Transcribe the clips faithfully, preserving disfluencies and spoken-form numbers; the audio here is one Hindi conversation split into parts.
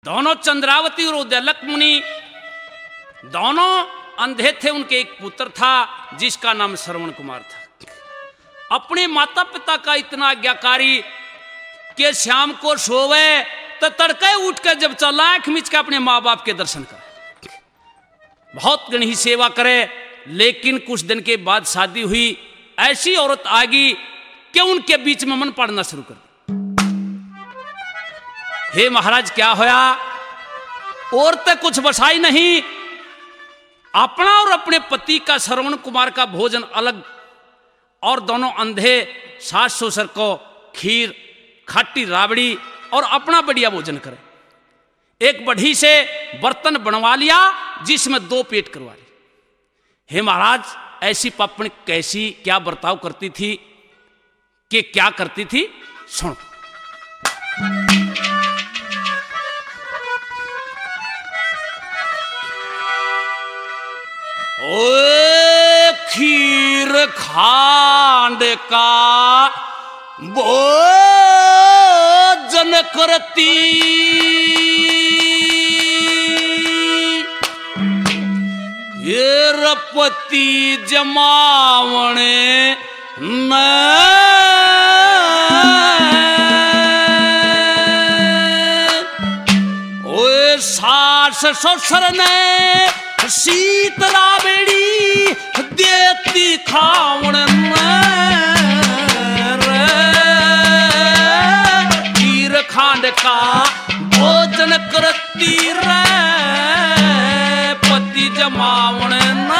दोनों चंद्रावती और उद्यलक मुनि दोनों अंधे थे। उनके एक पुत्र था जिसका नाम श्रवण कुमार था। अपने माता पिता का इतना आज्ञाकारी कि शाम को सोवे तो तड़के उठ कर जब चला आंख मिच के अपने माँ बाप के दर्शन करे, बहुत गणही सेवा करे। लेकिन कुछ दिन के बाद शादी हुई, ऐसी औरत आ गई कि उनके बीच में मन पड़ना शुरू कर दिया। हे महाराज क्या होया? औरतें कुछ बसाई नहीं, अपना और अपने पति का श्रवण कुमार का भोजन अलग, और दोनों अंधे सास ससुर को खीर खट्टी राबड़ी और अपना बढ़िया भोजन करे। एक बढ़ी से बर्तन बनवा लिया जिसमें दो पेट करवा ली। हे महाराज, ऐसी पापण कैसी क्या बर्ताव करती थी कि क्या करती थी, सुनो। ओ खीर खांड का भोजन करती, ये रपति जमावणे न ओए सास ससुर ने शीतला बेड़ी देती खावण खीर खांड का भोजन करती रे पति जमावण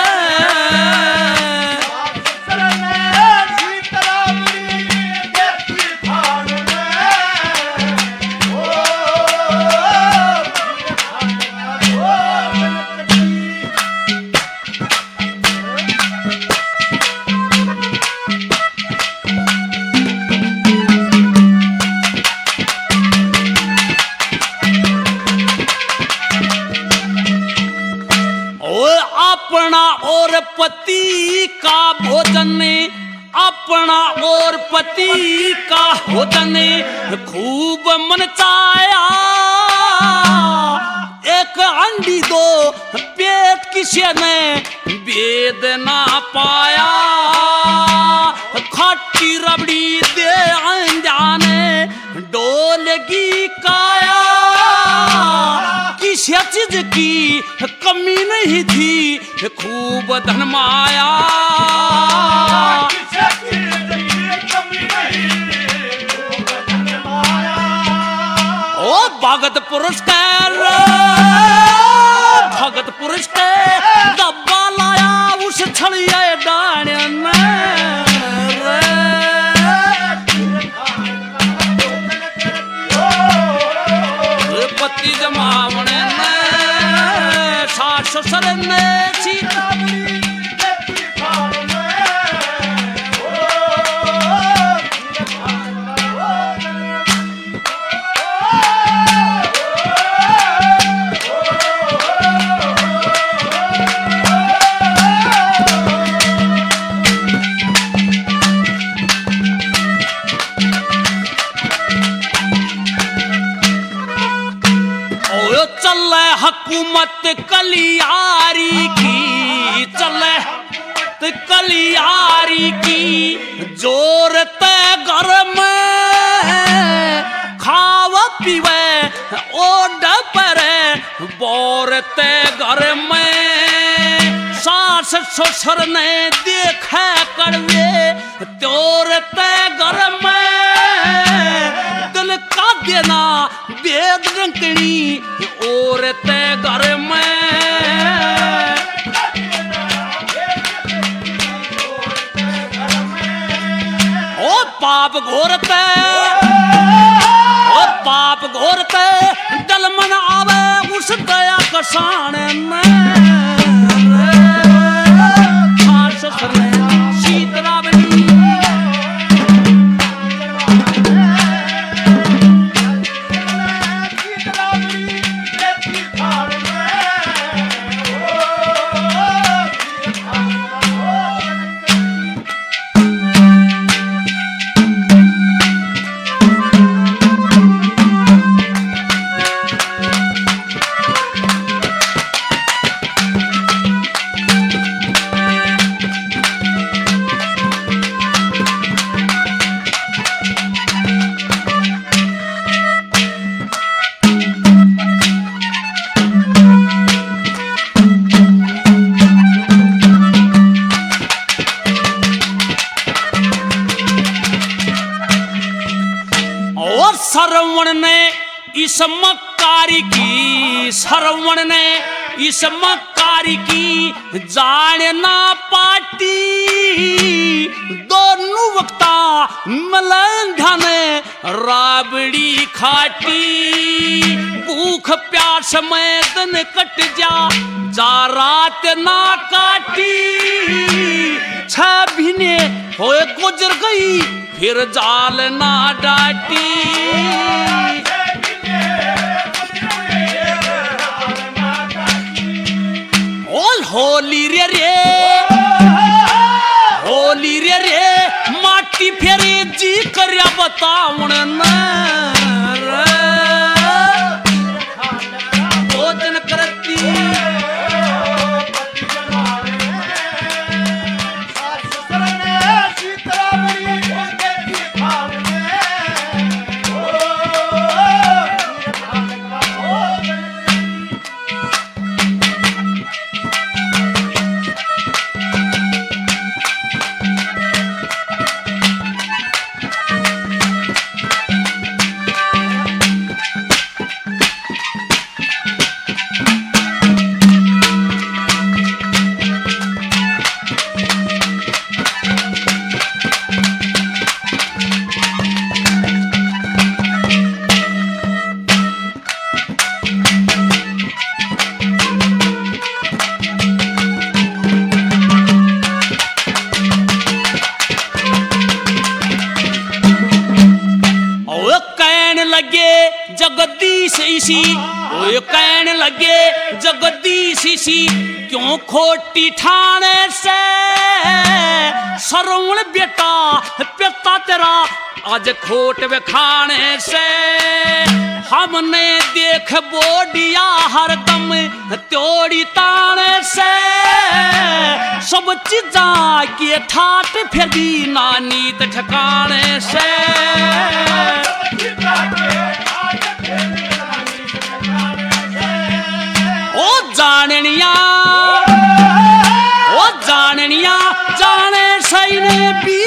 अपना और पति का भोजन, अपना और पति का भोजन खूब मन चाया। एक अंडी दो पेट किसी ने वेद ना पाया, खट्टी रबड़ी दे अनजाने डोलगी काया। किसी चीज की कमी नहीं थी, खूब धन माया। ओ भगत पुरुष के भगत पुरुष के डब्बा लाया उस छड़िए डाने में पति जमावणे में सास ससुर ने सीता हुकूमत कलियारी की, चले कलियारी की जोर ते घर में खाव पीवे ओड परे बोर ते घर में। सास ससुर ने देखे करवे त्योर ते घर में, दिल का देना वेद रंकनी और ते घर में। ओ पाप घोरते ओ पाप घोरते दल मन आवे उस दया कसान में। शीतला इस मक्कारी की श्रवण ने इस मक्कारी की जाने ना पाटी दोनों वक्ता मलंघा ने राबड़ी खाटी भूख प्यास में दिन कट जा जा रात ना काटी छह महीने होए गुजर गई फिर जाल ना डाटी होली रे रे होली रे रे माटी फेरे जी करया बतावन भोजन करती जगदीश इसी ओए कहने लगे जगदीश इसी क्यों खोटी ठाणे से सरवण बेटा पिता तेरा आज खोट वे खाने से हमने देख बोडिया हरदम त्योड़ी ताने से सब चीजा के ठाट फिर नानी ठिकाने से ओ जाननिया ओ जाननिया जाने सही ने भी